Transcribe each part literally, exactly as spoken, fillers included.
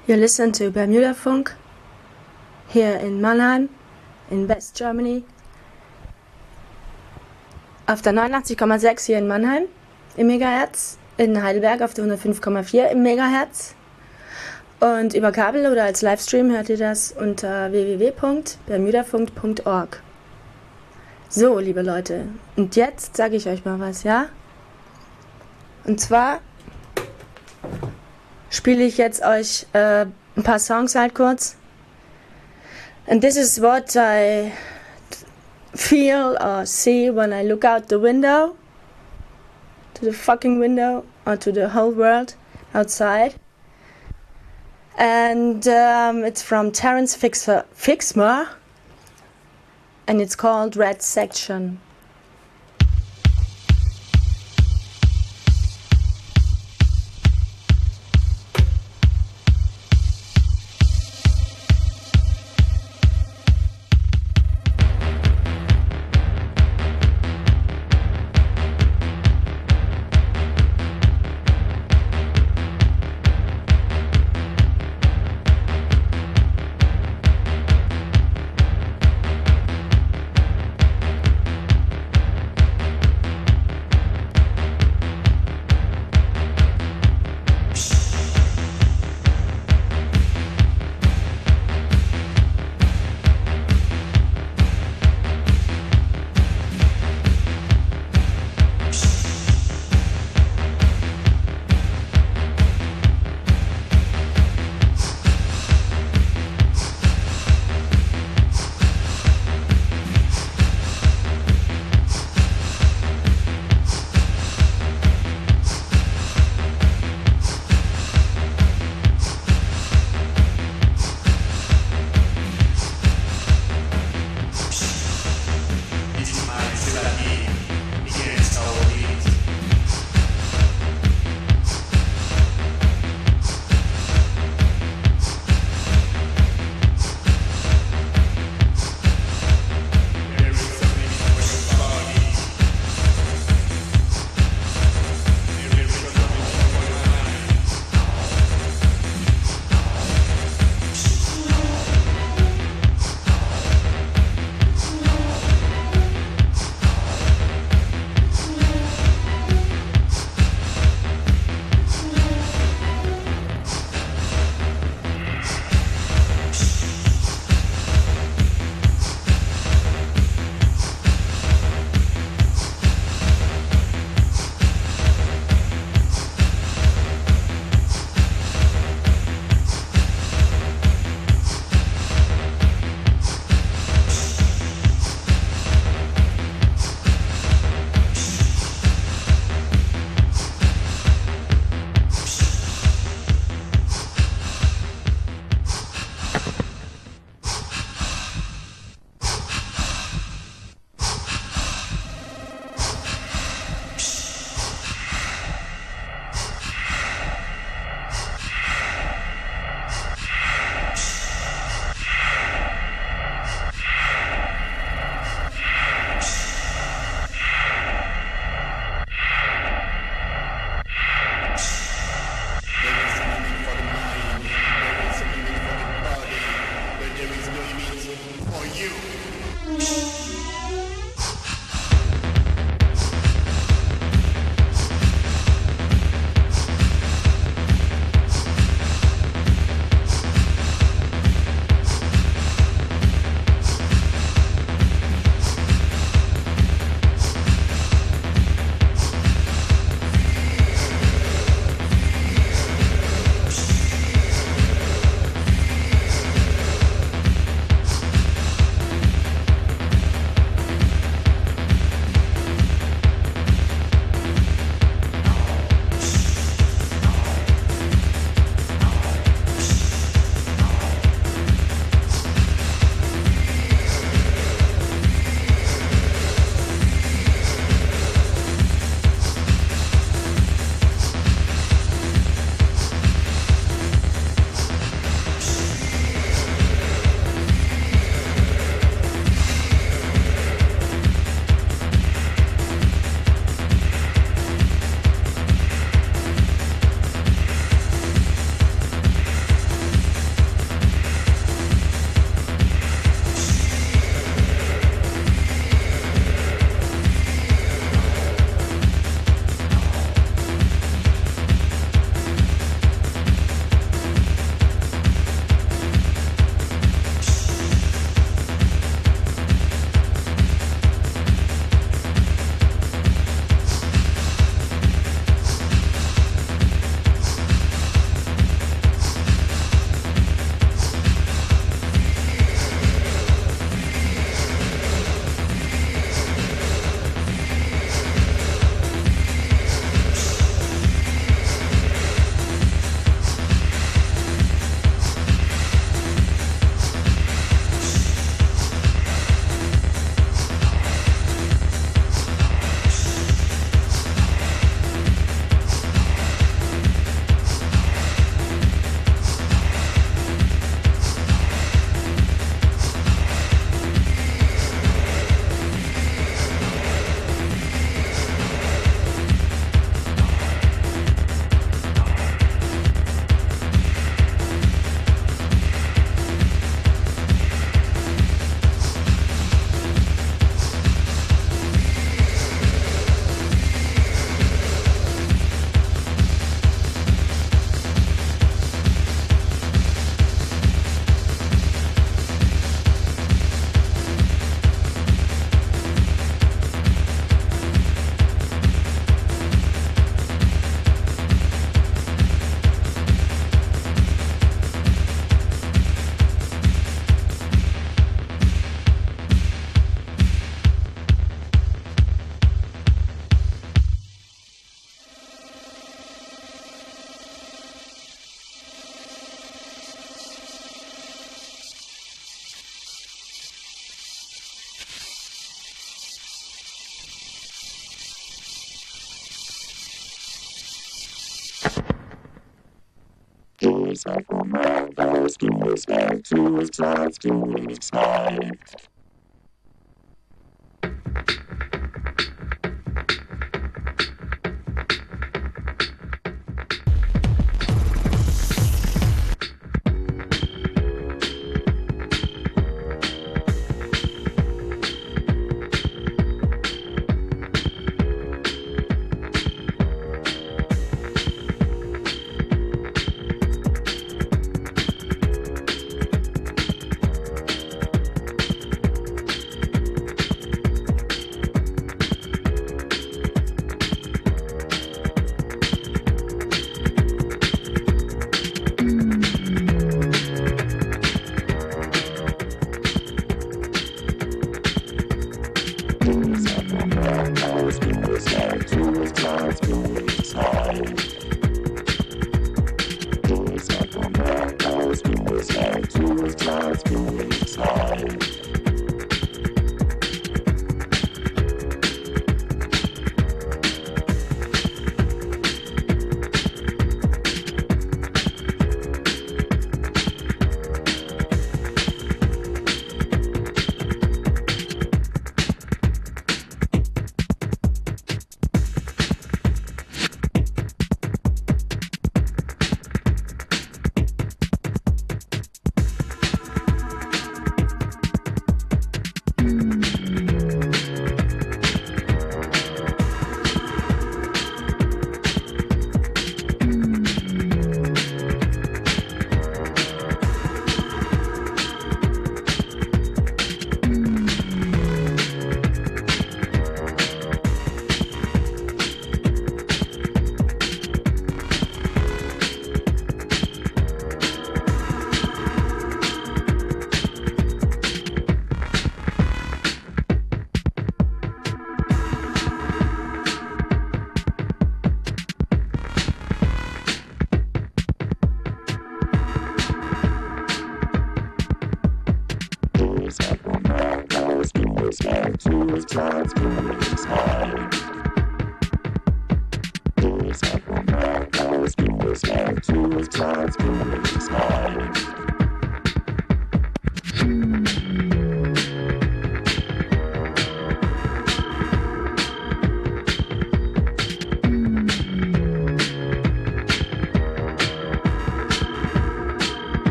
You listen to Bermuda Funk here in Mannheim, in West Germany. Auf der neunundachtzig Komma sechs hier in Mannheim im Megahertz, in Heidelberg auf der hundertfünf Komma vier im Megahertz. Und über Kabel oder als Livestream hört ihr das unter w w w punkt bermudafunk punkt org. So, liebe Leute, und jetzt sage ich euch mal was, ja? Und zwar spiele ich jetzt euch äh, ein paar Songs halt kurz. And this is what I feel or see when I look out the window, to the fucking window, or to the whole world outside. And um, it's from Terence Fixer, Fixmer, and it's called Red Section.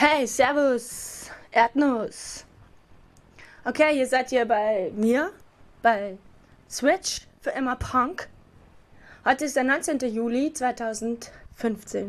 Hey, Servus, Erdnuss. Okay, hier seid ihr bei mir, bei Switch für immer Punk. Heute ist der neunzehnte Juli zweitausendfünfzehn.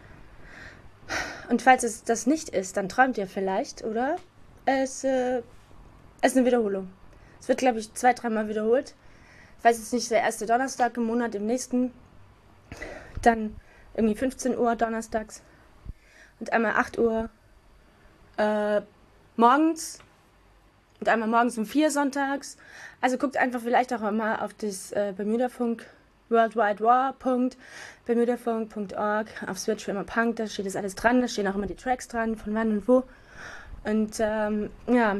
Und falls es das nicht ist, dann träumt ihr vielleicht, oder? Es, äh, es ist eine Wiederholung. Es wird, glaube ich, zwei, dreimal wiederholt. Falls es nicht der erste Donnerstag im Monat, im nächsten, dann irgendwie fünfzehn Uhr donnerstags und einmal acht Uhr äh, morgens und einmal morgens um vier sonntags. Also guckt einfach vielleicht auch mal auf das äh, Bermudafunk, worldwidewar punkt bermudafunk punkt org auf Switch für immer Punk, da steht das alles dran, da stehen auch immer die Tracks dran, von wann und wo. Und ähm, ja,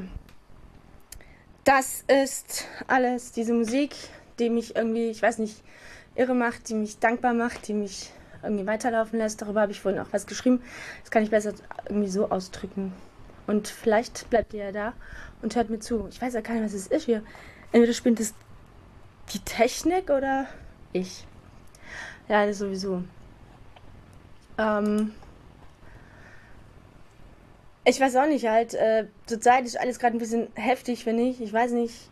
das ist alles, diese Musik, die mich irgendwie, ich weiß nicht, irre macht, die mich dankbar macht, die mich irgendwie weiterlaufen lässt. Darüber habe ich vorhin auch was geschrieben. Das kann ich besser irgendwie so ausdrücken. Und vielleicht bleibt ihr ja da und hört mir zu. Ich weiß ja gar nicht, was es ist hier. Entweder spielt es die Technik oder ich. Ja, das sowieso. Ähm, ich weiß auch nicht, halt, äh, zurzeit ist alles gerade ein bisschen heftig, finde ich. Ich weiß nicht,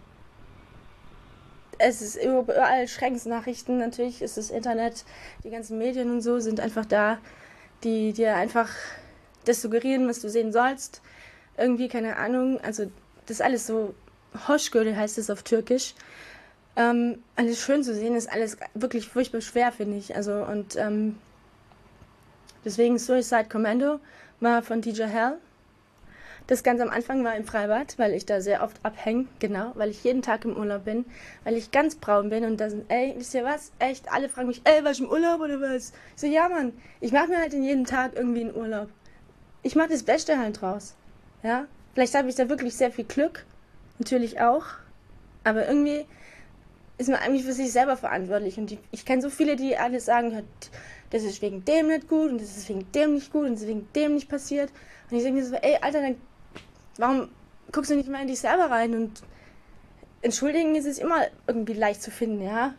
es ist überall Schreckensnachrichten, natürlich ist das Internet, die ganzen Medien und so sind einfach da, die dir einfach das suggerieren, was du sehen sollst. Irgendwie, keine Ahnung, also das ist alles so, Hoşgörü heißt es auf Türkisch. Ähm, alles schön zu sehen, ist alles wirklich furchtbar schwer, finde ich. Also und ähm, deswegen Suicide Commando war von D J Hell. Das ganz am Anfang war im Freibad, weil ich da sehr oft abhänge, genau, weil ich jeden Tag im Urlaub bin, weil ich ganz braun bin und da sind, ey, wisst ihr was? Echt, alle fragen mich, ey, warst du im Urlaub oder was? Ich so, ja, Mann, ich mache mir halt in jedem Tag irgendwie einen Urlaub. Ich mache das Beste halt draus, ja. Vielleicht habe ich da wirklich sehr viel Glück, natürlich auch, aber irgendwie ist man eigentlich für sich selber verantwortlich und die, ich kenne so viele, die alle sagen, ja, das ist wegen dem nicht gut und das ist wegen dem nicht gut und das ist wegen dem nicht passiert. Und ich denke mir so, ey, Alter, dann warum guckst du nicht mal in dich selber rein? Und entschuldigen ist es immer irgendwie leicht zu finden, ja.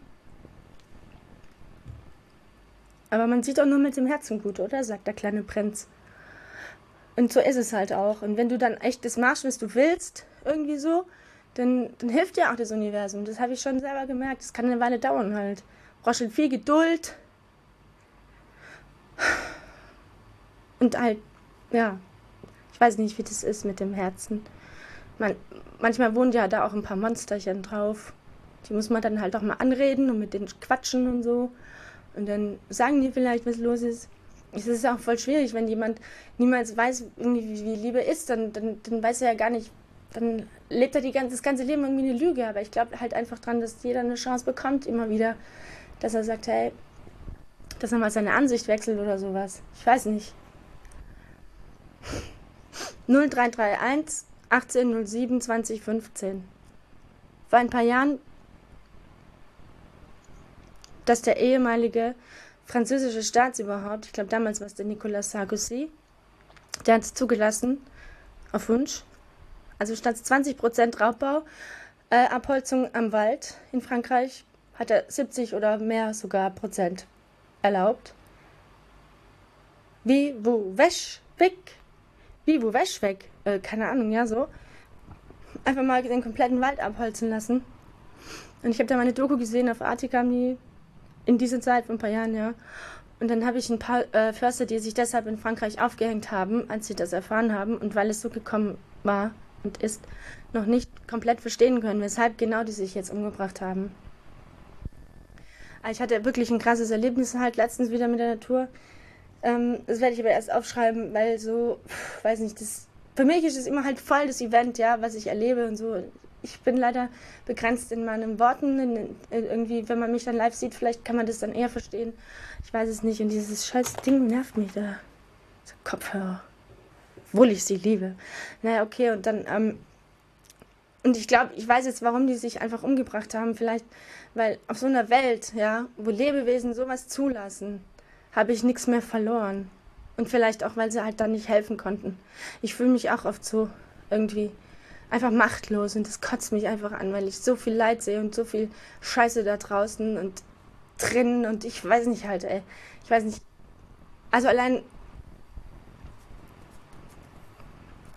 Aber man sieht doch nur mit dem Herzen gut, oder? Sagt der kleine Prinz. Und so ist es halt auch. Und wenn du dann echt das machst, was du willst, irgendwie so, dann, dann hilft dir auch das Universum. Das habe ich schon selber gemerkt. Das kann eine Weile dauern halt. Brauchst halt viel Geduld. Und halt, ja, ich weiß nicht, wie das ist mit dem Herzen. Man, manchmal wohnen ja da auch ein paar Monsterchen drauf. Die muss man dann halt auch mal anreden und mit denen quatschen und so. Und dann sagen die vielleicht, was los ist. Es ist auch voll schwierig, wenn jemand niemals weiß, irgendwie, wie, wie Liebe ist, dann, dann, dann weiß er ja gar nicht, dann lebt er die ganze, das ganze Leben irgendwie eine Lüge. Aber ich glaube halt einfach dran, dass jeder eine Chance bekommt, immer wieder, dass er sagt, hey, dass er mal seine Ansicht wechselt oder sowas. Ich weiß nicht. null drei drei eins achtzehn null sieben zwanzig fünfzehn. Vor ein paar Jahren, dass der ehemalige französische Staatsoberhaupt, ich glaube damals war es der Nicolas Sarkozy, der hat es zugelassen, auf Wunsch, also statt zwanzig Prozent Raubbau, äh, Abholzung am Wald in Frankreich, hat er siebzig oder mehr sogar Prozent erlaubt. Wie, wo, wäsch, weg. Wie, wo, wäsch, weg. Äh, keine Ahnung, ja, so. Einfach mal den kompletten Wald abholzen lassen. Und ich habe da mal eine Doku gesehen auf Artikami in dieser Zeit, vor ein paar Jahren, ja. Und dann habe ich ein paar äh, Förster, die sich deshalb in Frankreich aufgehängt haben, als sie das erfahren haben. Und weil es so gekommen war und ist, noch nicht komplett verstehen können, weshalb genau die sich jetzt umgebracht haben. Ich hatte wirklich ein krasses Erlebnis halt letztens wieder mit der Natur. Ähm, das werde ich aber erst aufschreiben, weil so, pf, weiß nicht, das, für mich ist es immer halt voll das Event, ja, was ich erlebe und so. Ich bin leider begrenzt in meinen Worten. In, in, irgendwie, wenn man mich dann live sieht, vielleicht kann man das dann eher verstehen. Ich weiß es nicht. Und dieses scheiß Ding nervt mich da. So Kopfhörer. Obwohl ich sie liebe. Naja, okay, und dann, ähm, und ich glaube, ich weiß jetzt, warum die sich einfach umgebracht haben. Vielleicht, weil auf so einer Welt, ja, wo Lebewesen sowas zulassen, habe ich nichts mehr verloren. Und vielleicht auch, weil sie halt dann nicht helfen konnten. Ich fühle mich auch oft so irgendwie einfach machtlos und das kotzt mich einfach an, weil ich so viel Leid sehe und so viel Scheiße da draußen und drin und ich weiß nicht halt, ey. Ich weiß nicht. Also allein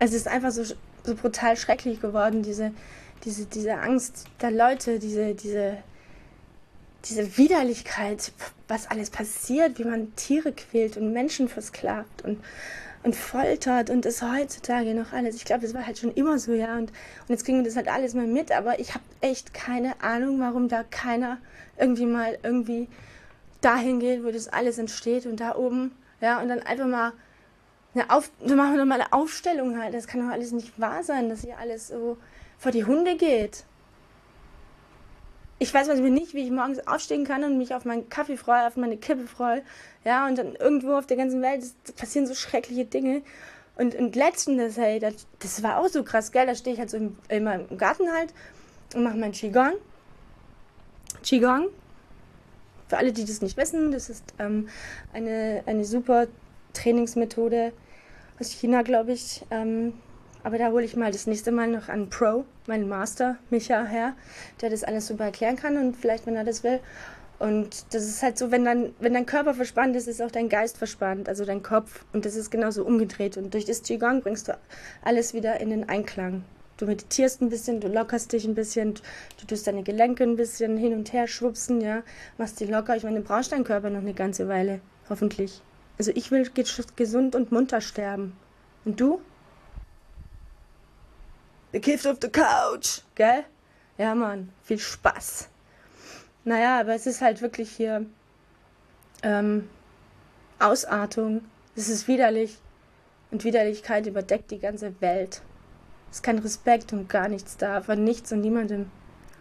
Es ist einfach so, so brutal schrecklich geworden, diese, diese, diese Angst der Leute, diese, diese, diese Widerlichkeit, was alles passiert, wie man Tiere quält und Menschen versklavt und, und foltert und das heutzutage noch alles. Ich glaube, das war halt schon immer so, ja. Und, und jetzt kriegen wir das halt alles mal mit, aber ich habe echt keine Ahnung, warum da keiner irgendwie mal irgendwie dahin geht, wo das alles entsteht und da oben, ja, und dann einfach mal eine Auf, dann machen wir doch mal eine Aufstellung halt. Das kann doch alles nicht wahr sein, dass hier alles so vor die Hunde geht. Ich weiß also nicht, wie ich morgens aufstehen kann und mich auf meinen Kaffee freue, auf meine Kippe freue. Ja, und dann irgendwo auf der ganzen Welt das, das passieren so schreckliche Dinge. Und, und letztens, hey, das, das war auch so krass, gell? Da stehe ich halt so im, immer im Garten halt und mache mein Qigong. Qigong, für alle, die das nicht wissen, das ist ähm, eine, eine super Trainingsmethode aus China, glaube ich. Ähm, aber da hole ich mal das nächste Mal noch einen Pro, meinen Master, Micha, her, der das alles super erklären kann und vielleicht, wenn er das will. Und das ist halt so, wenn, dann, wenn dein Körper verspannt ist, ist auch dein Geist verspannt, also dein Kopf. Und das ist genauso umgedreht. Und durch das Qigong bringst du alles wieder in den Einklang. Du meditierst ein bisschen, du lockerst dich ein bisschen, du tust deine Gelenke ein bisschen hin und her schwupsen, ja, machst die locker. Ich meine, du brauchst deinen Körper noch eine ganze Weile, hoffentlich. Also ich will gesund und munter sterben. Und du? Bekifft auf der Couch, gell? Ja, Mann, viel Spaß. Naja, aber es ist halt wirklich hier ähm, Ausartung. Es ist widerlich. Und Widerlichkeit überdeckt die ganze Welt. Es ist kein Respekt und gar nichts da, von nichts und niemandem.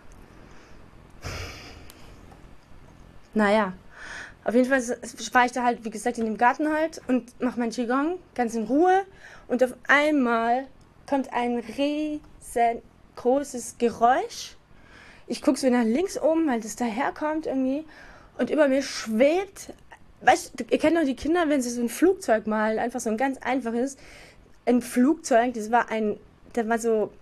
Naja, auf jeden Fall war ich da halt, wie gesagt, in dem Garten halt und mache mein Qigong ganz in Ruhe. Und auf einmal kommt ein riesengroßes Geräusch. Ich gucke so nach links oben, weil das daherkommt irgendwie. Und über mir schwebt, weißt du, ihr kennt doch die Kinder, wenn sie so ein Flugzeug malen, einfach so ein ganz einfaches. Ein Flugzeug, das war ein, das war so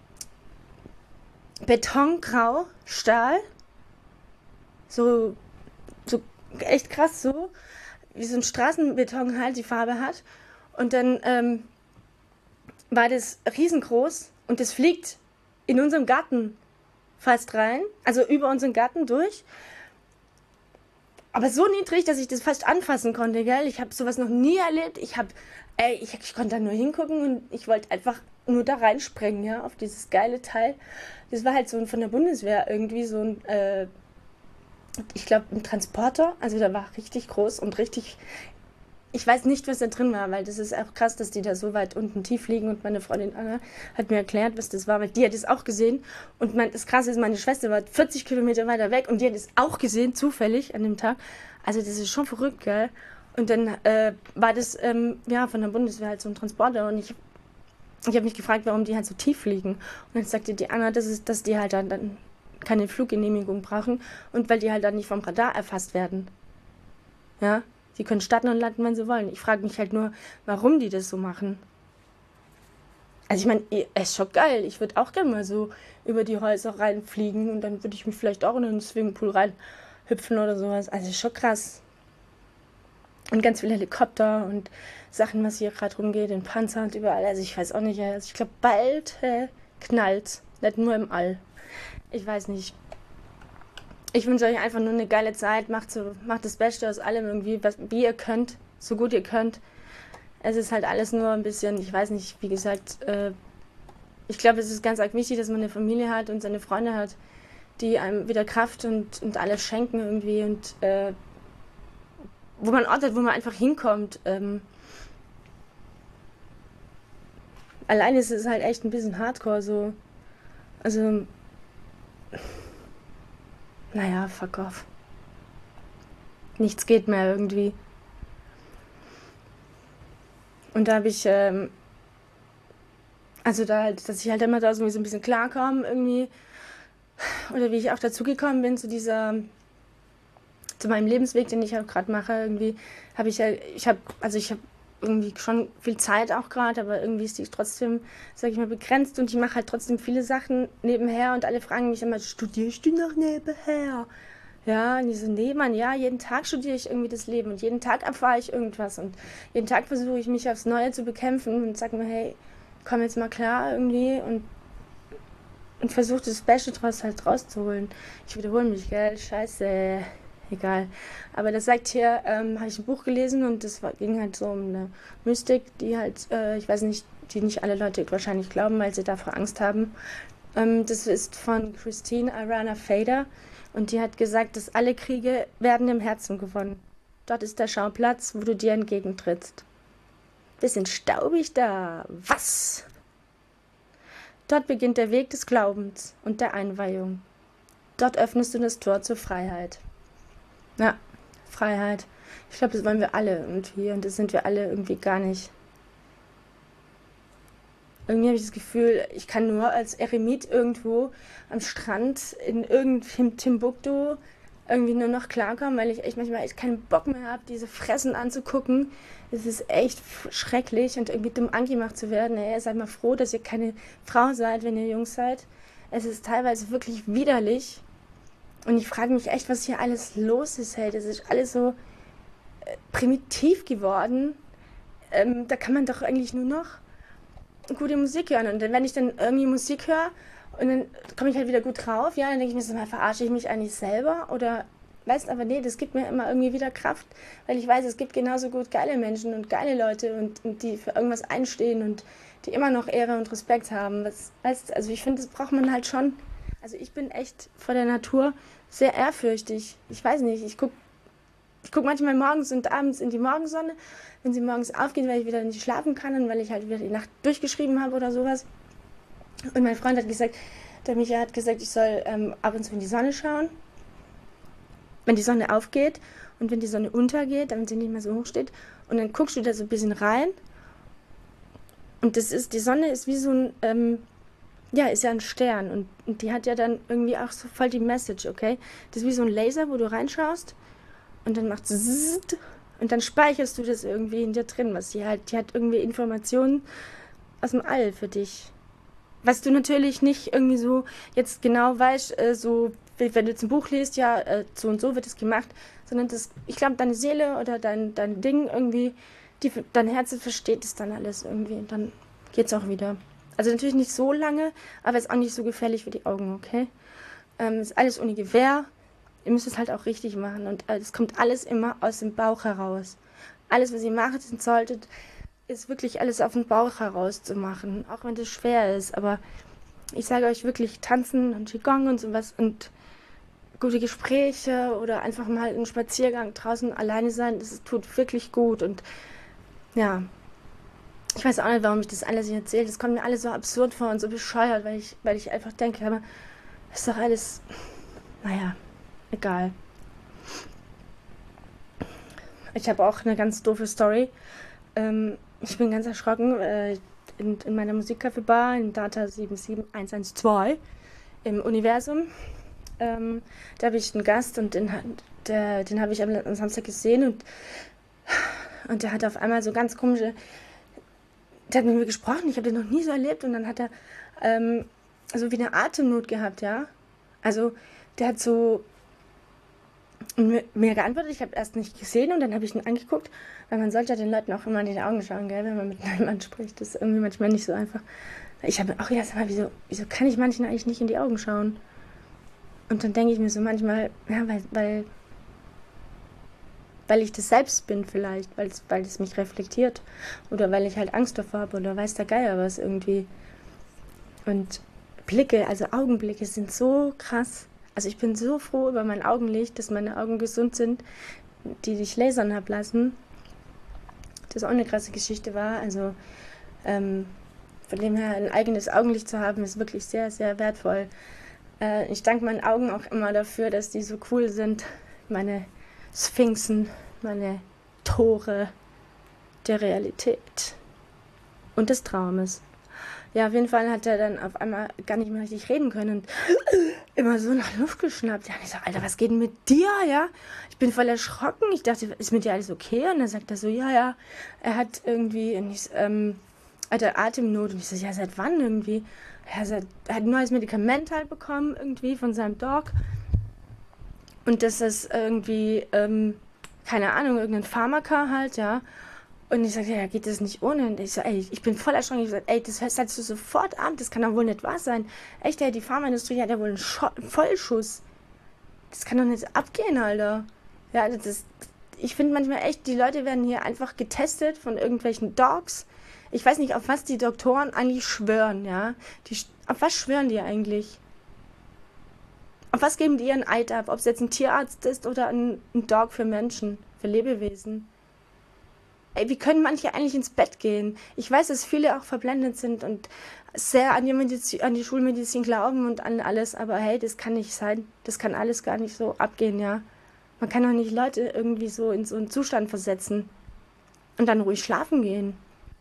Betongrau, Stahl. So, so echt krass so, wie so ein Straßenbeton halt die Farbe hat. Und dann ähm, war das riesengroß und das fliegt in unserem Garten fast rein, also über unseren Garten durch. Aber so niedrig, dass ich das fast anfassen konnte, gell? Ich habe sowas noch nie erlebt. Ich habe, ey, ich, ich konnte da nur hingucken und ich wollte einfach nur da reinspringen, ja, auf dieses geile Teil. Das war halt so ein, von der Bundeswehr irgendwie so ein, äh, ich glaube, ein Transporter. Also der war richtig groß und richtig. Ich weiß nicht, was da drin war, weil das ist auch krass, dass die da so weit unten tief liegen. Und meine Freundin Anna hat mir erklärt, was das war, weil die hat es auch gesehen. Und mein, das Krasse ist, meine Schwester war vierzig Kilometer weiter weg und die hat es auch gesehen, zufällig an dem Tag. Also das ist schon verrückt, gell? Und dann äh, war das ähm, ja von der Bundeswehr halt so ein Transporter und ich, ich habe mich gefragt, warum die halt so tief fliegen. Und dann sagte die Anna, das ist, dass die halt dann, dann keine Fluggenehmigung brauchen und weil die halt dann nicht vom Radar erfasst werden. Ja? Die können starten und landen, wenn sie wollen. Ich frage mich halt nur, warum die das so machen. Also ich meine, es ist schon geil. Ich würde auch gerne mal so über die Häuser reinfliegen und dann würde ich mich vielleicht auch in einen Swimmingpool reinhüpfen oder sowas. Also ist schon krass. Und ganz viele Helikopter und Sachen, was hier gerade rumgeht, in Panzer und überall. Also ich weiß auch nicht. Also ich glaube, bald äh, knallt. Nicht nur im All. Ich weiß nicht. Ich wünsche euch einfach nur eine geile Zeit. Macht, so, macht das Beste aus allem irgendwie, was, wie ihr könnt, so gut ihr könnt. Es ist halt alles nur ein bisschen, ich weiß nicht, wie gesagt, äh, ich glaube, es ist ganz arg wichtig, dass man eine Familie hat und seine Freunde hat, die einem wieder Kraft und, und alles schenken irgendwie und äh, wo man Ort hat, wo man einfach hinkommt. Ähm, alleine ist es halt echt ein bisschen hardcore so. Also, naja, fuck off. Nichts geht mehr irgendwie. Und da habe ich, ähm, also da halt, dass ich halt immer da so ein bisschen klarkomme irgendwie. Oder wie ich auch dazu gekommen bin zu dieser, zu meinem Lebensweg, den ich auch gerade mache, irgendwie habe ich ja, ich habe, also ich habe irgendwie schon viel Zeit auch gerade, aber irgendwie ist die trotzdem, sag ich mal, begrenzt und ich mache halt trotzdem viele Sachen nebenher und alle fragen mich immer, studierst du noch nebenher? Ja, und ich so, nee, Mann, ja, jeden Tag studiere ich irgendwie das Leben und jeden Tag erfahre ich irgendwas und jeden Tag versuche ich mich aufs Neue zu bekämpfen und sage mir, hey, komm jetzt mal klar irgendwie und, und versuch das Beste draus halt rauszuholen. Ich wiederhole mich, gell? Scheiße. Egal. Aber das sagt hier, ähm, habe ich ein Buch gelesen und das war, ging halt so um eine Mystik, die halt, äh, ich weiß nicht, die nicht alle Leute wahrscheinlich glauben, weil sie davor Angst haben. Ähm, das ist von Christine Arana Fader und die hat gesagt, dass alle Kriege werden im Herzen gewonnen. Dort ist der Schauplatz, wo du dir entgegentrittst. Bisschen staubig da. Was? Dort beginnt der Weg des Glaubens und der Einweihung. Dort öffnest du das Tor zur Freiheit. Ja, Freiheit. Ich glaube, das wollen wir alle irgendwie und das sind wir alle irgendwie gar nicht. Irgendwie habe ich das Gefühl, ich kann nur als Eremit irgendwo am Strand in irgendeinem Timbuktu irgendwie nur noch klarkommen, weil ich echt manchmal echt keinen Bock mehr habe, diese Fressen anzugucken. Es ist echt schrecklich und irgendwie dumm angemacht zu werden. Ey, seid mal froh, dass ihr keine Frau seid, wenn ihr Jungs seid. Es ist teilweise wirklich widerlich. Und ich frage mich echt, was hier alles los ist. Hey, das ist alles so äh, primitiv geworden. Ähm, da kann man doch eigentlich nur noch gute Musik hören. Und dann, wenn ich dann irgendwie Musik höre und dann komme ich halt wieder gut drauf, ja, dann denke ich mir so, mal verarsche ich mich eigentlich selber oder weißt, aber nee, das gibt mir immer irgendwie wieder Kraft, weil ich weiß, es gibt genauso gut geile Menschen und geile Leute und, und die für irgendwas einstehen und die immer noch Ehre und Respekt haben. Was, weißt, also ich finde, das braucht man halt schon. Also ich bin echt vor der Natur sehr ehrfürchtig. Ich weiß nicht, ich gucke ich guck manchmal morgens und abends in die Morgensonne, wenn sie morgens aufgeht, weil ich wieder nicht schlafen kann und weil ich halt wieder die Nacht durchgeschrieben habe oder sowas. Und mein Freund hat gesagt, der Micha hat gesagt, ich soll ähm, ab und zu in die Sonne schauen, wenn die Sonne aufgeht und wenn die Sonne untergeht, damit sie nicht mehr so hoch steht. Und dann guckst du da so ein bisschen rein und das ist, die Sonne ist wie so ein, ähm, ja, ist ja ein Stern und, und die hat ja dann irgendwie auch so voll die Message, okay? Das ist wie so ein Laser, wo du reinschaust und dann macht es und dann speicherst du das irgendwie in dir drin, was die halt, die hat irgendwie Informationen aus dem All für dich. Was du natürlich nicht irgendwie so jetzt genau weißt, äh, so wenn du jetzt ein Buch liest, ja, äh, so und so wird es gemacht, sondern das, ich glaube, deine Seele oder dein, dein Ding irgendwie, die, dein Herz versteht es dann alles irgendwie und dann geht's auch wieder. Also natürlich nicht so lange, aber ist auch nicht so gefährlich für die Augen, okay? Ähm, ist alles ohne Gewehr. Ihr müsst es halt auch richtig machen und es äh, kommt alles immer aus dem Bauch heraus. Alles, was ihr machen solltet, ist wirklich alles auf den Bauch heraus zu machen, auch wenn das schwer ist. Aber ich sage euch wirklich, tanzen und Qigong und sowas und gute Gespräche oder einfach mal einen Spaziergang draußen alleine sein, das tut wirklich gut. Und ja, ich weiß auch nicht, warum ich das alles hier erzähle. Das kommt mir alles so absurd vor und so bescheuert, weil ich, weil ich einfach denke, aber das ist doch alles, naja, egal. Ich habe auch eine ganz doofe Story. Ähm, ich bin ganz erschrocken. Äh, in, in meiner Musikcafé-Bar in Data sieben sieben eins eins zwei im Universum. Ähm, da habe ich einen Gast und den, der, den habe ich am, am Samstag gesehen und, und der hat auf einmal so ganz komische. Der hat mit mir gesprochen, ich habe den noch nie so erlebt und dann hat er ähm, so wie eine Atemnot gehabt, ja. Also der hat so mir, mir geantwortet, ich habe erst nicht gesehen und dann habe ich ihn angeguckt, weil man sollte ja den Leuten auch immer in die Augen schauen, gell, wenn man mit jemandem spricht. Das ist irgendwie manchmal nicht so einfach. Ich habe auch gedacht, mal, wieso, wieso kann ich manchen eigentlich nicht in die Augen schauen? Und dann denke ich mir so manchmal, ja, weil, weil, weil ich das selbst bin vielleicht, weil es, weil es mich reflektiert oder weil ich halt Angst davor habe oder weiß der Geier was irgendwie. Und Blicke, also Augenblicke sind so krass. Also ich bin so froh über mein Augenlicht, dass meine Augen gesund sind, die ich lasern habe lassen. Das auch eine krasse Geschichte war. Also ähm, von dem her ein eigenes Augenlicht zu haben, ist wirklich sehr, sehr wertvoll. Äh, ich danke meinen Augen auch immer dafür, dass die so cool sind. Meine Sphinxen, meine Tore der Realität und des Traumes. Ja, auf jeden Fall hat er dann auf einmal gar nicht mehr richtig reden können und immer so nach Luft geschnappt. Ja, und ich so, Alter, was geht denn mit dir, ja? Ich bin voll erschrocken. Ich dachte, ist mit dir alles okay? Und dann sagt er so, ja, ja, er hat irgendwie, und ich, ähm, hat er Atemnot. Und ich so, ja, seit wann irgendwie? Ja, seit, er hat ein neues Medikament halt bekommen, irgendwie von seinem Doc. Und das ist irgendwie, ähm, keine Ahnung, irgendein Pharmaka halt, ja. Und ich sagte, ja, geht das nicht ohne? Und ich so, ey, ich bin voll erschrocken. Ich so, ey, das setzt du sofort ab, das kann doch wohl nicht wahr sein. Echt, ey, die Pharmaindustrie hat ja wohl einen Scho Vollschuss. Das kann doch nicht abgehen, Alter. Ja, das ist, ich finde manchmal echt, die Leute werden hier einfach getestet von irgendwelchen Docs. Ich weiß nicht, auf was die Doktoren eigentlich schwören, ja. Die, auf was schwören die eigentlich? Auf was geben die ihren Eid ab? Ob es jetzt ein Tierarzt ist oder ein, ein Dog für Menschen, für Lebewesen. Ey, wie können manche eigentlich ins Bett gehen? Ich weiß, dass viele auch verblendet sind und sehr an die, Medizin, an die Schulmedizin glauben und an alles, aber hey, das kann nicht sein. Das kann alles gar nicht so abgehen, ja. Man kann doch nicht Leute irgendwie so in so einen Zustand versetzen und dann ruhig schlafen gehen.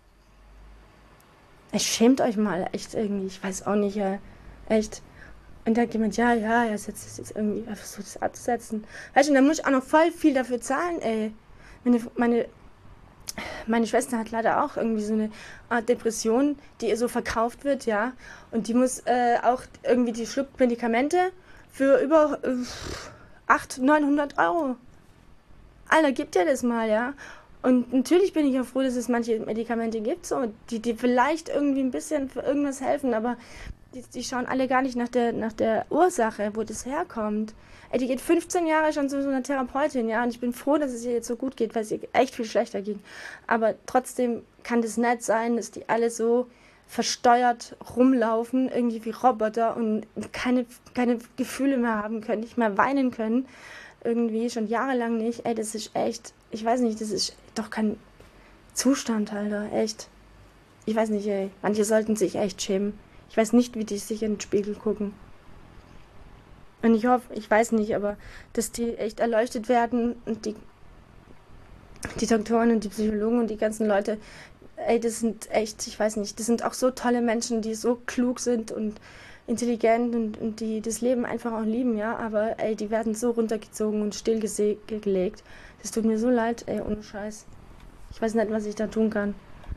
Ey, schämt euch mal, echt irgendwie. Ich weiß auch nicht, ja. Echt. Und dann jemand, ja, ja, er setzt es jetzt irgendwie, er versucht es abzusetzen. Weißt du, und dann muss ich auch noch voll viel dafür zahlen, ey. Meine, meine Meine Schwester hat leider auch irgendwie so eine Art Depression, die ihr so verkauft wird, ja. Und die muss äh, auch irgendwie, die schluckt Medikamente für über äh, achthundert, neunhundert Euro. Alter, gib dir das mal, ja. Und natürlich bin ich auch froh, dass es manche Medikamente gibt, so, die, die vielleicht irgendwie ein bisschen für irgendwas helfen, aber die, die schauen alle gar nicht nach der, nach der Ursache, wo das herkommt. Ey, die geht fünfzehn Jahre schon zu so einer Therapeutin, ja, und ich bin froh, dass es ihr jetzt so gut geht, weil es ihr echt viel schlechter ging. Aber trotzdem kann das nicht sein, dass die alle so versteuert rumlaufen, irgendwie wie Roboter und keine, keine Gefühle mehr haben können, nicht mehr weinen können, irgendwie schon jahrelang nicht. Ey, das ist echt, ich weiß nicht, das ist doch kein Zustand, Alter, echt. Ich weiß nicht, ey, manche sollten sich echt schämen. Ich weiß nicht, wie die sich in den Spiegel gucken. Und ich hoffe, ich weiß nicht, aber dass die echt erleuchtet werden und die, die Doktoren und die Psychologen und die ganzen Leute, ey, das sind echt, ich weiß nicht, das sind auch so tolle Menschen, die so klug sind und intelligent und, und die das Leben einfach auch lieben, ja, aber ey, die werden so runtergezogen und stillgelegt. Das tut mir so leid, ey, ohne Scheiß. Ich weiß nicht, was ich da tun kann.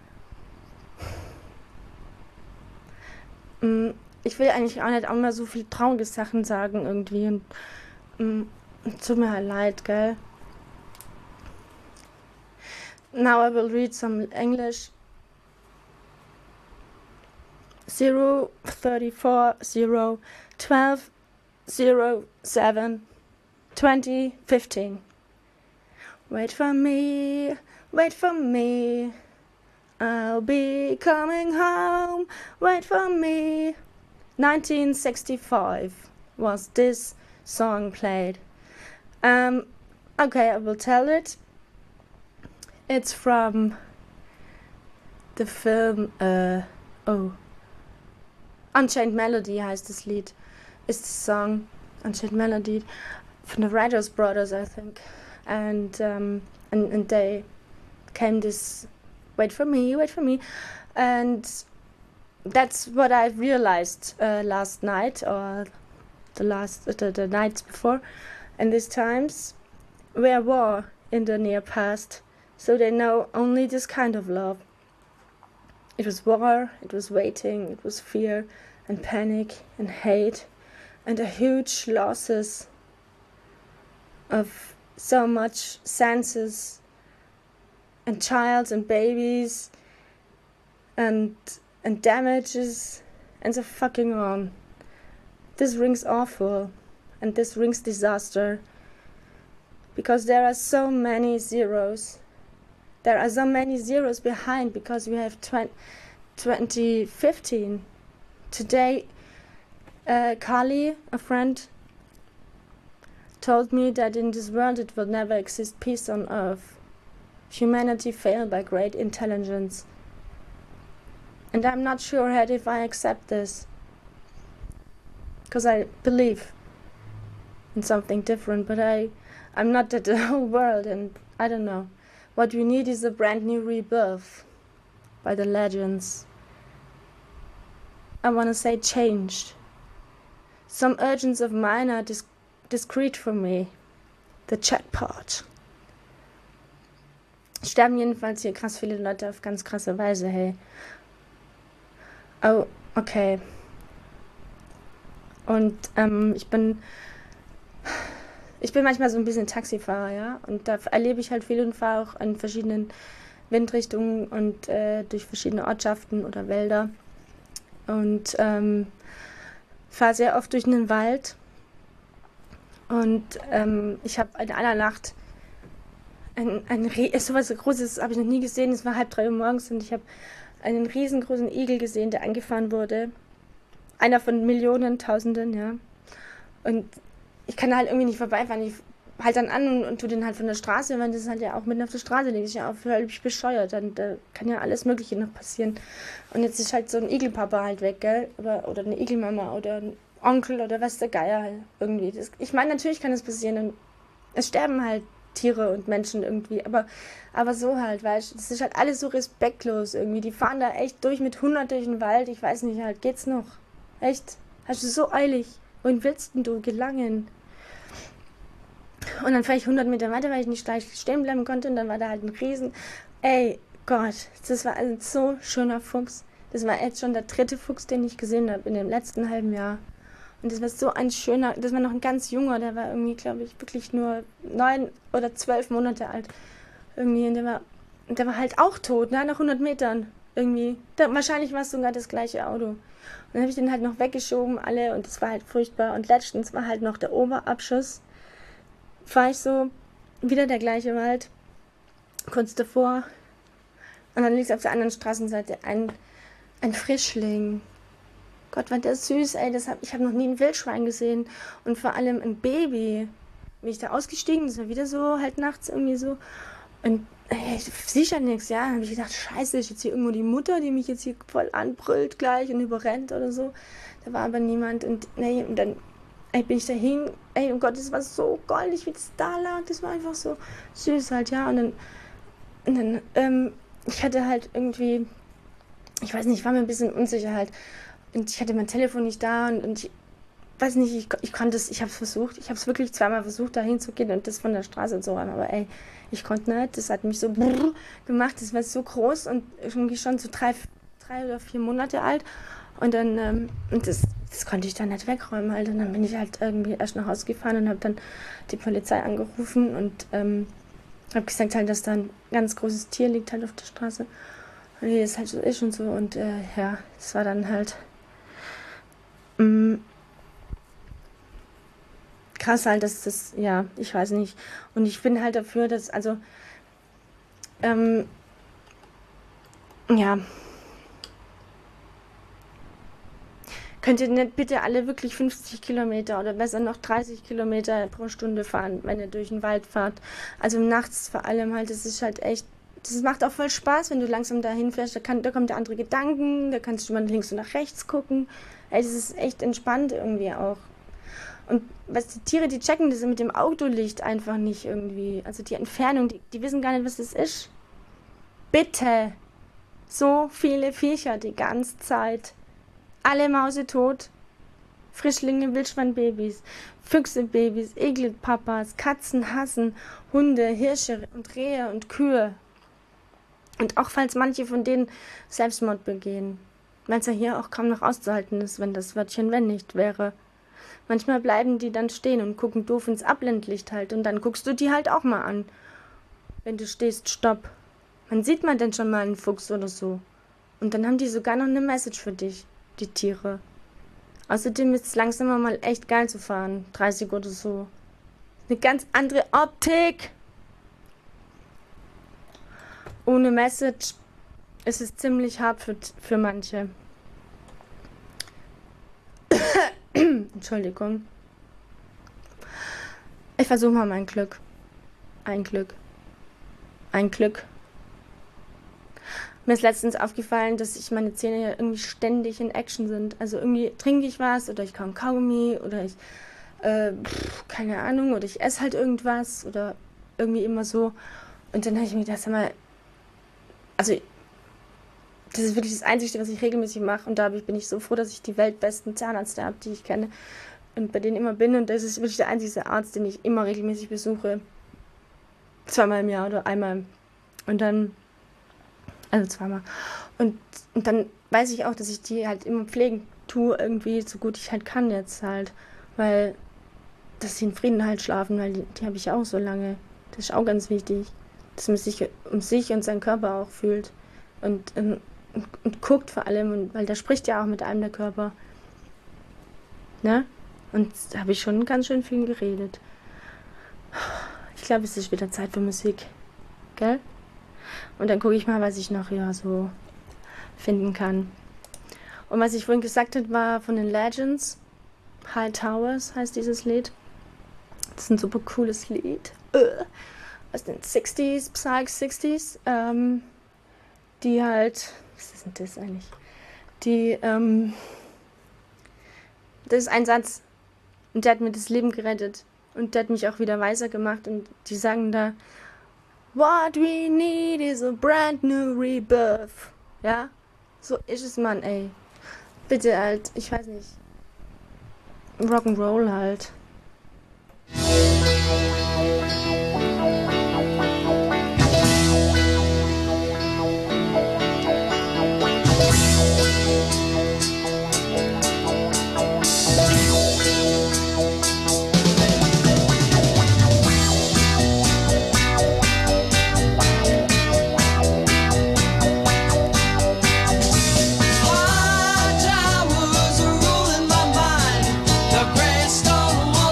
Mm, Ich will eigentlich auch nicht auch mal so viel traurige Sachen sagen irgendwie und mm, tut mir halt leid, gell? Now I will read some English. zero thirty-four zero twelve zero seven twenty fifteen. Wait for me, wait for me. I'll be coming home. Wait for me. nineteen sixty-five was this song played. Um, okay, I will tell it. It's from the film, uh, oh, Unchained Melody heißt das Lied. Ist das Song Unchained Melody von the Writers Brothers, I think. And, um, and, and they came this, wait for me, wait for me. And that's what I realized uh, last night or the last the, the nights before. And these times were war in the near past, so they know only this kind of love. It was war, it was waiting, it was fear and panic and hate and a huge losses of so much senses and childs and babies and and damages and so fucking on. This rings awful and this rings disaster because there are so many zeros. There are so many zeros behind because we have twenty fifteen. Today, uh, Kali, a friend, told me that in this world it will never exist peace on earth. Humanity failed by great intelligence. And I'm not sure yet if I accept this. Because I believe in something different, but I, I'm not at the whole world, and I don't know. What we need is a brand new rebirth by the legends. I want to say changed. Some urgents of mine are dis discreet for me. The Chatpot. Sterben jedenfalls hier krass viele Leute auf ganz krasse Weise, hey. Oh, okay. Und ähm, ich bin ich bin manchmal so ein bisschen Taxifahrer, ja. Und da erlebe ich halt viel und fahre auch an verschiedenen Windrichtungen und äh, durch verschiedene Ortschaften oder Wälder. Und ähm, fahre sehr oft durch einen Wald. Und ähm, ich habe in einer Nacht ein, ein Re so was Großes habe ich noch nie gesehen. Es war halb drei Uhr morgens und ich habe einen riesengroßen Igel gesehen, der angefahren wurde. Einer von Millionen, Tausenden, ja. Und ich kann da halt irgendwie nicht vorbeifahren. Ich halt dann an und, und tu den halt von der Straße, weil das halt ja auch mitten auf der Straße liegt. Ist ja auch völlig bescheuert. Dann da kann ja alles Mögliche noch passieren. Und jetzt ist halt so ein Igelpapa halt weg, gell? Oder, oder eine Igelmama oder ein Onkel oder was der Geier halt irgendwie. Das, ich meine, natürlich kann das passieren. Und es sterben halt Tiere und Menschen irgendwie. Aber, aber so halt, weißt du, das ist halt alles so respektlos irgendwie. Die fahren da echt durch mit hundert durch den Wald. Ich weiß nicht halt, geht's noch? Echt? Hast du so eilig? Wohin willst denn du gelangen? Und dann fahre ich hundert Meter weiter, weil ich nicht gleich stehen bleiben konnte. Und dann war da halt ein Riesen. Ey, Gott, das war ein so schöner Fuchs. Das war jetzt schon der dritte Fuchs, den ich gesehen habe in dem letzten halben Jahr. Und das war so ein schöner, das war noch ein ganz junger, der war irgendwie, glaube ich, wirklich nur neun oder zwölf Monate alt. Irgendwie, und der war, der war halt auch tot, ne, nach hundert Metern. Irgendwie. Da, wahrscheinlich war es sogar das gleiche Auto. Und dann habe ich den halt noch weggeschoben, alle, und das war halt furchtbar. Und letztens war halt noch der Oberabschuss. Fahre ich so, wieder der gleiche Wald, kurz davor. Und dann liegt auf der anderen Straßenseite ein, ein Frischling. Gott, war der süß, ey. Das hab, ich habe noch nie ein Wildschwein gesehen. Und vor allem ein Baby. Bin ich da ausgestiegen, das war wieder so, halt nachts irgendwie so. Und ey, sicher nichts, ja. Dann habe ich gedacht, scheiße, ist jetzt hier irgendwo die Mutter, die mich jetzt hier voll anbrüllt gleich und überrennt oder so. Da war aber niemand. Und, nee, und dann ey, bin ich dahin. Ey, oh Gott, das war so goldig, wie das da lag. Das war einfach so süß halt, ja. Und dann, und dann ähm, ich hatte halt irgendwie, ich weiß nicht, ich war mir ein bisschen unsicher halt. Und ich hatte mein Telefon nicht da und, und ich weiß nicht, ich, ich konnte es, ich habe es versucht, ich habe es wirklich zweimal versucht, da hinzugehen und das von der Straße zu räumen, aber ey, ich konnte nicht, das hat mich so brrr gemacht, das war so groß und irgendwie schon so drei, drei oder vier Monate alt und dann, ähm, und das, das konnte ich dann nicht wegräumen halt und dann bin ich halt irgendwie erst nach Hause gefahren und habe dann die Polizei angerufen und ähm, habe gesagt halt, dass da ein ganz großes Tier liegt halt auf der Straße und wie das halt so ist und so und äh, ja, das war dann halt mh, krass halt, dass das, ja, ich weiß nicht. Und ich bin halt dafür, dass, also, ähm, ja, könnt ihr nicht bitte alle wirklich fünfzig Kilometer oder besser noch dreißig Kilometer pro Stunde fahren, wenn ihr durch den Wald fahrt? Also nachts vor allem halt, das ist halt echt, das macht auch voll Spaß, wenn du langsam dahin fährst, da, kann, da kommt der andere Gedanken, da kannst du mal links und nach rechts gucken. Ey, das ist echt entspannt irgendwie auch. Und was die Tiere, die checken das mit dem Autolicht einfach nicht irgendwie. Also die Entfernung, die, die wissen gar nicht, was das ist. Bitte! So viele Viecher die ganze Zeit. Alle mausetot. Frischlinge, Wildschweinbabys, Füchsebabys, Igelpapas, Katzen, Hasen, Hunde, Hirsche und Rehe und Kühe. Und auch falls manche von denen Selbstmord begehen. Weil es ja hier auch kaum noch auszuhalten ist, wenn das Wörtchen wenn nicht wäre. Manchmal bleiben die dann stehen und gucken doof ins Abblendlicht halt. Und dann guckst du die halt auch mal an. Wenn du stehst, stopp. Wann sieht man denn schon mal einen Fuchs oder so? Und dann haben die sogar noch eine Message für dich, die Tiere. Außerdem ist es langsam mal echt geil zu fahren. dreißig oder so. Eine ganz andere Optik. Ohne Message ist es ziemlich hart für, für manche. Entschuldigung. Ich versuche mal mein Glück. Ein Glück. Ein Glück. Mir ist letztens aufgefallen, dass ich meine Zähne ja irgendwie ständig in Action sind. Also irgendwie trinke ich was oder ich kaue Kaugummi oder ich, äh, pff, keine Ahnung, oder ich esse halt irgendwas oder irgendwie immer so. Und dann habe ich mir gedacht, sag mal, also das ist wirklich das Einzige, was ich regelmäßig mache. Und da bin ich so froh, dass ich die weltbesten Zahnärzte habe, die ich kenne und bei denen immer bin. Und das ist wirklich der einzige Arzt, den ich immer regelmäßig besuche. Zweimal im Jahr oder einmal. Und dann, also zweimal. Und, und dann weiß ich auch, dass ich die halt immer pflegen tue, irgendwie, so gut ich halt kann jetzt halt. Weil, dass sie in Frieden halt schlafen, weil die, die habe ich auch so lange. Das ist auch ganz wichtig. dass man sich um sich und seinen Körper auch fühlt und, und, und guckt vor allem, und, weil da spricht ja auch mit einem der Körper. Ne? Und da habe ich schon ganz schön viel geredet. Ich glaube, es ist wieder Zeit für Musik. Gell? Und dann gucke ich mal, was ich noch ja so finden kann. Und was ich vorhin gesagt habe, war von den Legends. High Towers heißt dieses Lied. Das ist ein super cooles Lied. Äh, aus den sechziger, Psych sechziger. Ähm, die halt... Was ist denn das eigentlich? Die, ähm... Das ist ein Satz. Und der hat mir das Leben gerettet. Und der hat mich auch wieder weiser gemacht. Und die sagen da... What we need is a brand new rebirth. Ja? So ist es, Mann, ey. Bitte halt, ich weiß nicht. Rock'n'Roll halt. High towers are ruling my mind. The gray stone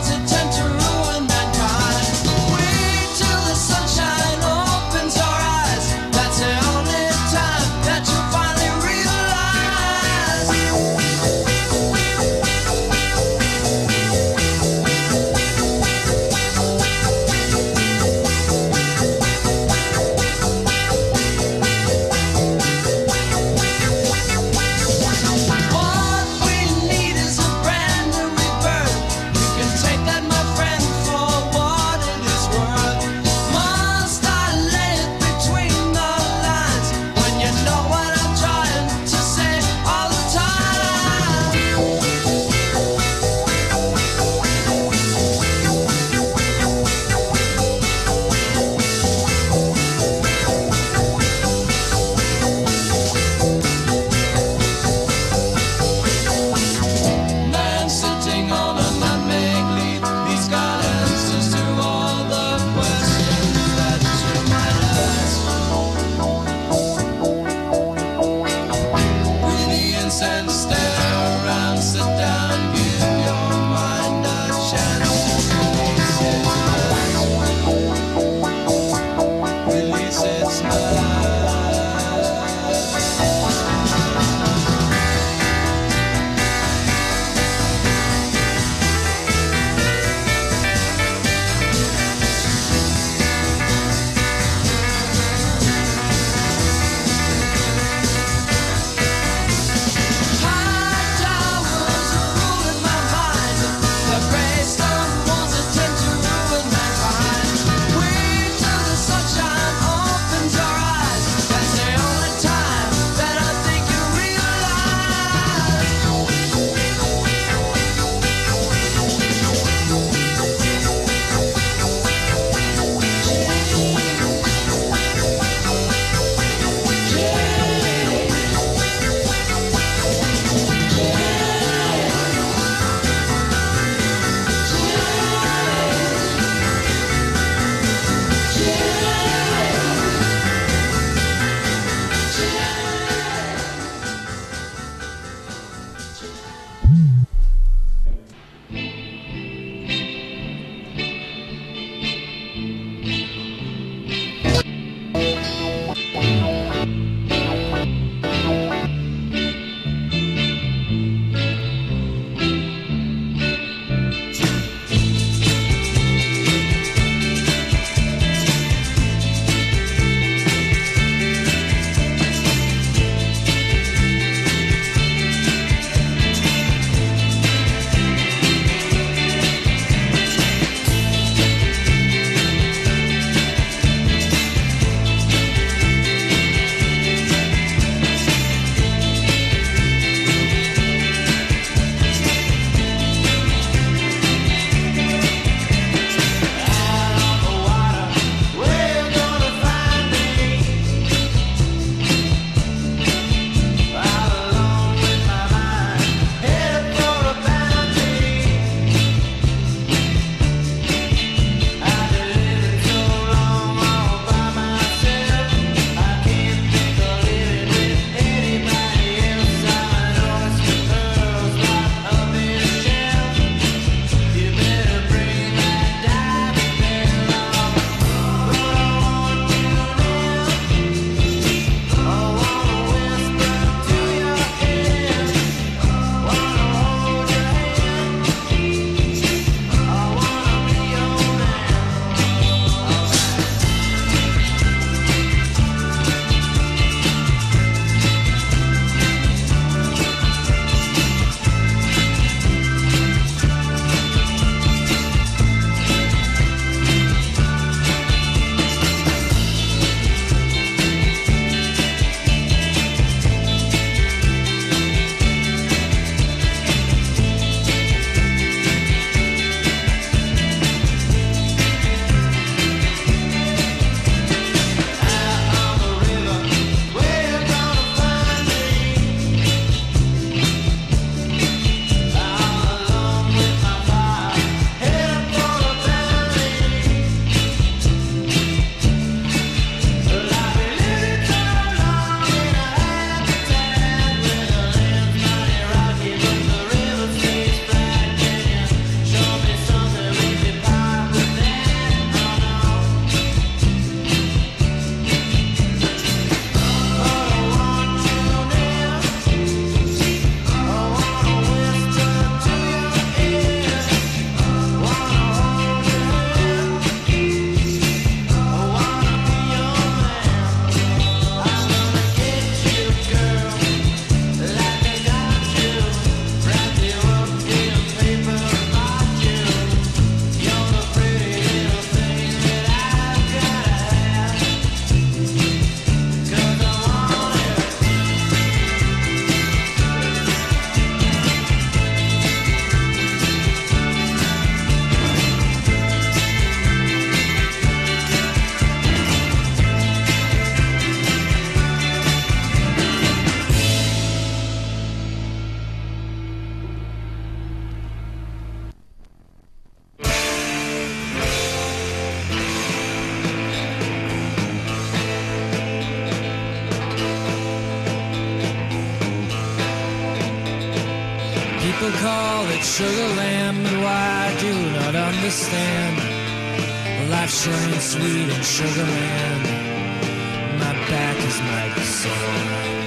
call it Sugarland, but why I do not understand. Life sure ain't sweet in Sugarland. My back is mighty sore.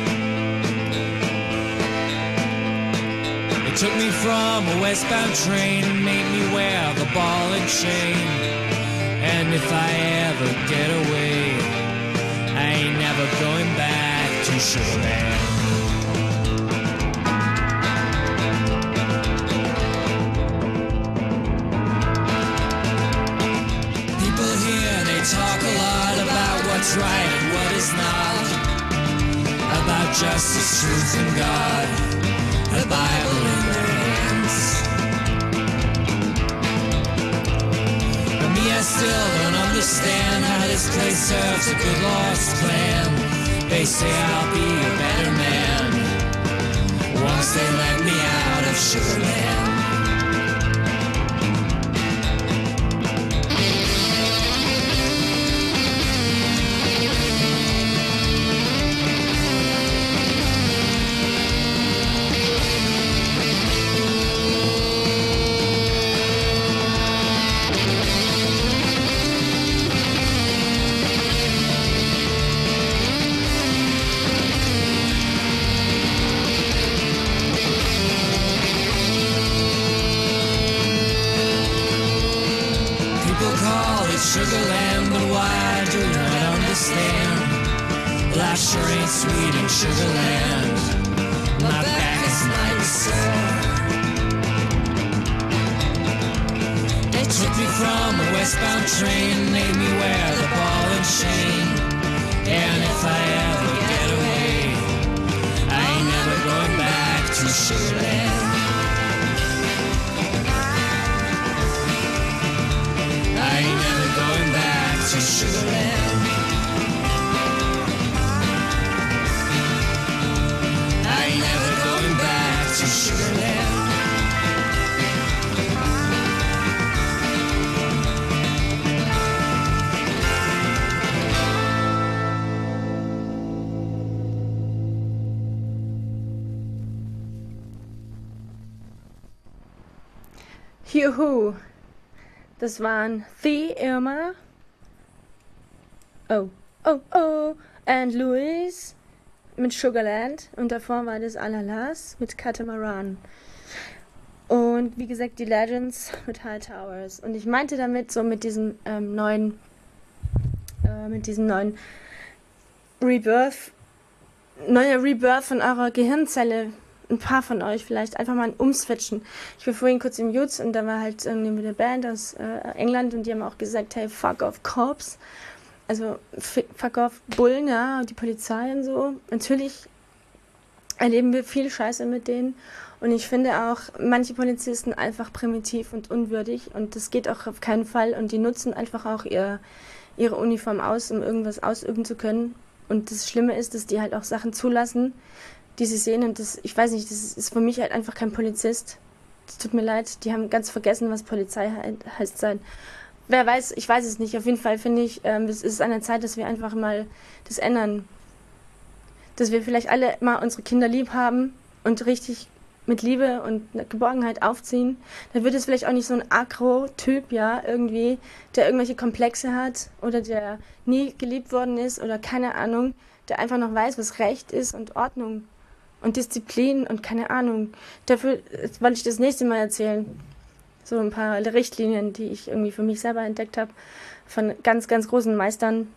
It took me from a westbound train and made me wear the ball and chain. And if I ever get away, I ain't never going back to Sugarland. Talk a lot about what's right and what is not, about justice, truth, and God, the Bible in their hands. But me, I still don't understand how this place serves a good lost plan. They say I'll be a better man once they let me out of Sugarland. Sugarland, but why I do not understand. Life sure ain't sweet in Sugarland. My back is mighty sore. They took me from a westbound train, made me wear the ball and chain. And if I ever get away, I ain't never going back to Sugarland. I ain't never going back to Sugarland. I ain't never going back to Sugarland. Juhu! Das waren The Irma, oh, oh, oh, and Louis mit Sugarland und davor war das Alalas mit Catamaran. Und wie gesagt, die Legends mit High Towers. Und ich meinte damit so mit diesem ähm, neuen, äh, mit diesem neuen Rebirth, neuer Rebirth von eurer Gehirnzelle. Ein paar von euch vielleicht einfach mal umswitchen. Ich war vorhin kurz im Jutz und da war halt irgendwie eine Band aus äh, England und die haben auch gesagt, hey, fuck off Cops. Also fuck off Bullen, ja, und die Polizei und so. Natürlich erleben wir viel Scheiße mit denen und ich finde auch manche Polizisten einfach primitiv und unwürdig und das geht auch auf keinen Fall und die nutzen einfach auch ihr, ihre Uniform aus, um irgendwas ausüben zu können. Und das Schlimme ist, dass die halt auch Sachen zulassen, die sie sehen und das, ich weiß nicht, das ist für mich halt einfach kein Polizist. Es tut mir leid, die haben ganz vergessen, was Polizei he- heißt sein. Wer weiß, ich weiß es nicht. Auf jeden Fall finde ich, ähm, es ist an der Zeit, dass wir einfach mal das ändern. Dass wir vielleicht alle mal unsere Kinder lieb haben und richtig mit Liebe und Geborgenheit aufziehen. Dann wird es vielleicht auch nicht so ein Agro-Typ, ja, irgendwie, der irgendwelche Komplexe hat oder der nie geliebt worden ist oder keine Ahnung, der einfach noch weiß, was Recht ist und Ordnung und Disziplin und keine Ahnung. Dafür wollte ich das nächste Mal erzählen. So ein paar Richtlinien, die ich irgendwie für mich selber entdeckt habe, von ganz, ganz großen Meistern.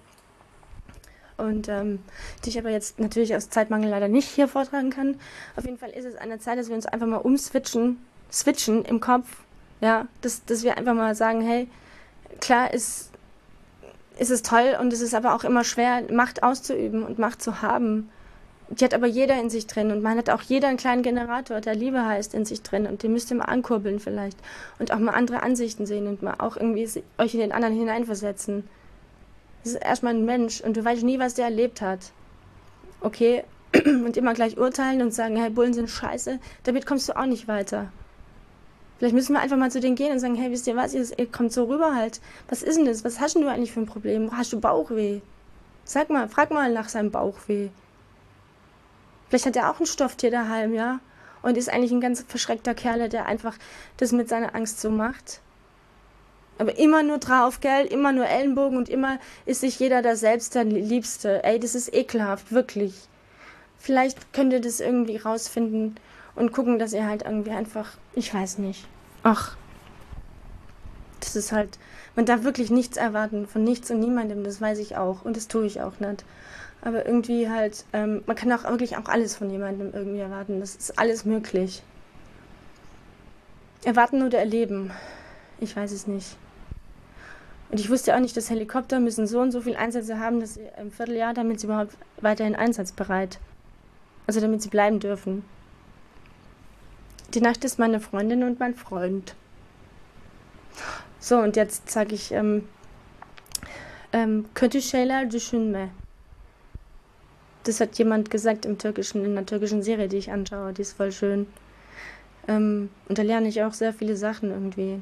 Und ähm, die ich aber jetzt natürlich aus Zeitmangel leider nicht hier vortragen kann. Auf jeden Fall ist es an der Zeit, dass wir uns einfach mal umswitchen, switchen im Kopf. Ja, dass, dass wir einfach mal sagen, hey, klar ist, ist es toll und es ist aber auch immer schwer, Macht auszuüben und Macht zu haben. Die hat aber jeder in sich drin und man hat auch jeder einen kleinen Generator, der Liebe heißt, in sich drin und den müsst ihr mal ankurbeln vielleicht und auch mal andere Ansichten sehen und mal auch irgendwie euch in den anderen hineinversetzen. Das ist erstmal ein Mensch und du weißt nie, was der erlebt hat. Okay? Und immer gleich urteilen und sagen, hey, Bullen sind scheiße, damit kommst du auch nicht weiter. Vielleicht müssen wir einfach mal zu denen gehen und sagen, hey, wisst ihr was, ihr, ihr kommt so rüber halt. Was ist denn das? Was hast denn du eigentlich für ein Problem? Hast du Bauchweh? Sag mal, frag mal nach seinem Bauchweh. Vielleicht hat er auch ein Stofftier daheim, ja? und ist eigentlich ein ganz verschreckter Kerl, der einfach das mit seiner Angst so macht. Aber immer nur drauf, gell? Immer nur Ellenbogen und immer ist sich jeder da selbst der Liebste. Ey, das ist ekelhaft, wirklich. Vielleicht könnt ihr das irgendwie rausfinden und gucken, dass ihr halt irgendwie einfach, ich weiß nicht. Ach, das ist halt, man darf wirklich nichts erwarten von nichts und niemandem, das weiß ich auch und das tue ich auch nicht. Aber irgendwie halt, ähm, man kann auch wirklich auch alles von jemandem irgendwie erwarten. Das ist alles möglich. Erwarten oder erleben? Ich weiß es nicht. Und ich wusste auch nicht, dass Helikopter müssen so und so viel Einsätze haben, dass sie im Vierteljahr, damit sie überhaupt weiterhin einsatzbereit. Also damit sie bleiben dürfen. Die Nacht ist meine Freundin und mein Freund. So, und jetzt sage ich, ähm, ähm, kötü şeyler düşünme. Das hat jemand gesagt im Türkischen, in einer türkischen Serie, die ich anschaue. Die ist voll schön. Ähm, und da lerne ich auch sehr viele Sachen irgendwie.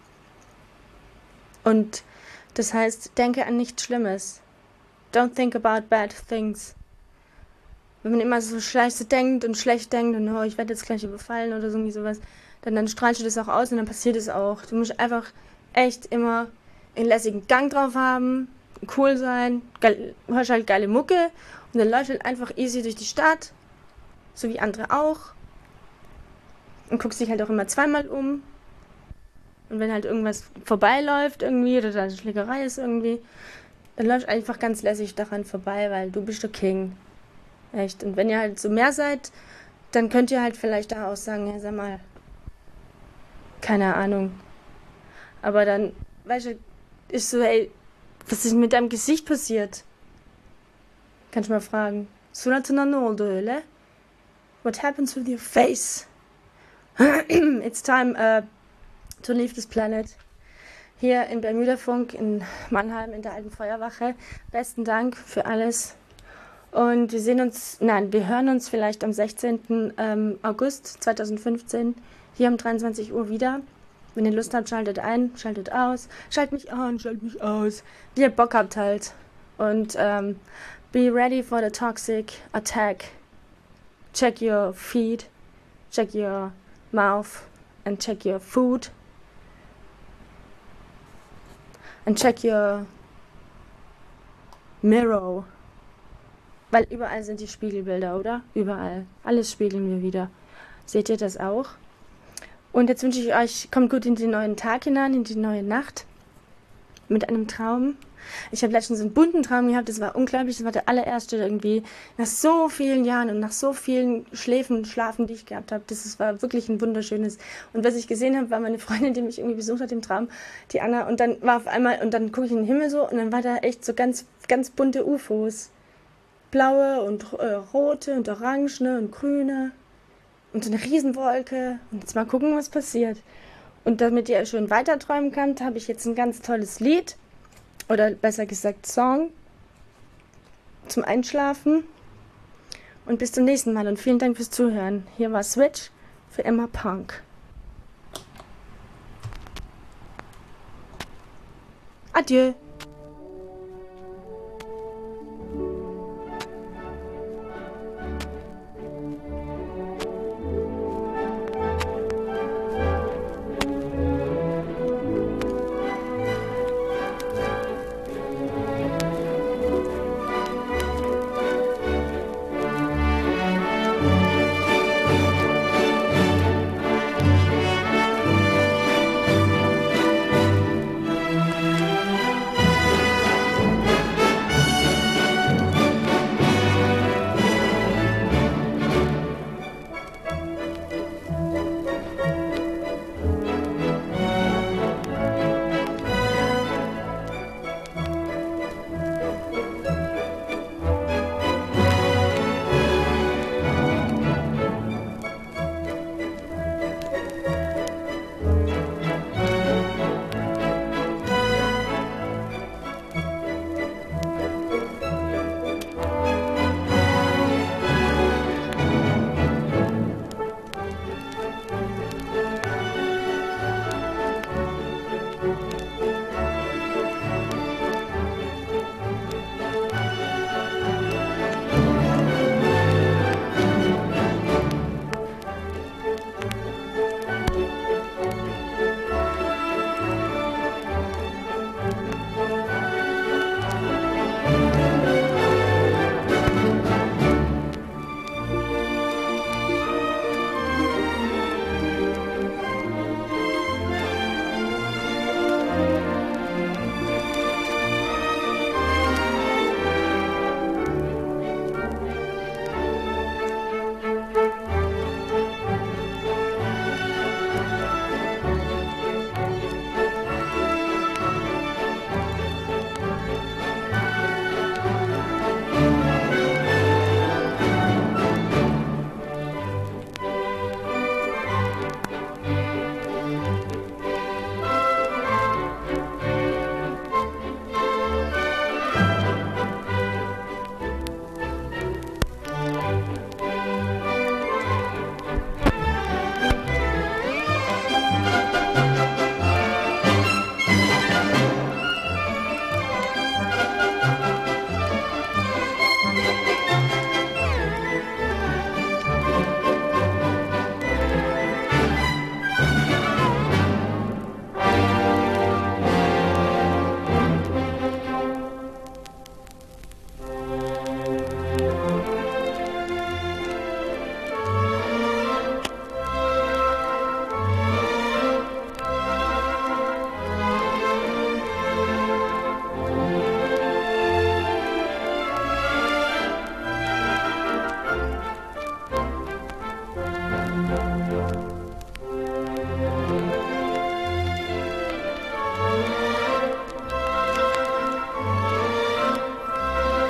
Und das heißt, denke an nichts Schlimmes. Don't think about bad things. Wenn man immer so scheiße denkt und schlecht denkt und oh, ich werde jetzt gleich überfallen oder so irgendwie sowas, dann, dann strahlst du das auch aus und dann passiert es auch. Du musst einfach echt immer einen lässigen Gang drauf haben, cool sein, geil, hörst halt geile Mucke und dann läufst halt einfach easy durch die Stadt, so wie andere auch. Und guckst dich halt auch immer zweimal um. Und wenn halt irgendwas vorbeiläuft irgendwie oder da eine Schlägerei ist irgendwie, dann läufst du einfach ganz lässig daran vorbei, weil du bist der King. Echt. Und wenn ihr halt so mehr seid, dann könnt ihr halt vielleicht da auch sagen, ja, sag mal, keine Ahnung. Aber dann, weißt du, ist so, ey, was ist mit deinem Gesicht passiert? Kannst du mal fragen. Suratına ne oldu öyle? What happens with your face? It's time uh, to leave this planet. Hier in Bermuda-Funk in Mannheim in der alten Feuerwache. Besten Dank für alles. Und wir sehen uns, nein, wir hören uns vielleicht am sechzehnten Ähm, August zweitausendfünfzehn hier um dreiundzwanzig Uhr wieder. Wenn ihr Lust habt, schaltet ein, schaltet aus, schaltet mich an, schaltet mich aus, wie ihr Bock habt halt. Und ähm, be ready for the toxic attack. Check your feet, check your mouth and check your food. And check your mirror. Weil überall sind die Spiegelbilder, oder? Überall. Alles spiegeln wir wieder. Seht ihr das auch? Und jetzt wünsche ich euch, kommt gut in den neuen Tag hinein, in die neue Nacht. Mit einem Traum. Ich habe letztens einen bunten Traum gehabt, das war unglaublich. Das war der allererste irgendwie nach so vielen Jahren und nach so vielen Schläfen, Schlafen, die ich gehabt habe. Das ist, war wirklich ein wunderschönes. Und was ich gesehen habe, war meine Freundin, die mich irgendwie besucht hat im Traum, die Anna. Und dann war auf einmal, und dann gucke ich in den Himmel so und dann war da echt so ganz, ganz bunte U F Os. Blaue und äh, rote und orangene und grüne und so eine Riesenwolke. Und jetzt mal gucken, was passiert. Und damit ihr schön weiterträumen könnt, habe ich jetzt ein ganz tolles Lied oder besser gesagt Song zum Einschlafen. Und bis zum nächsten Mal und vielen Dank fürs Zuhören. Hier war Switch für Emma Punk. Adieu.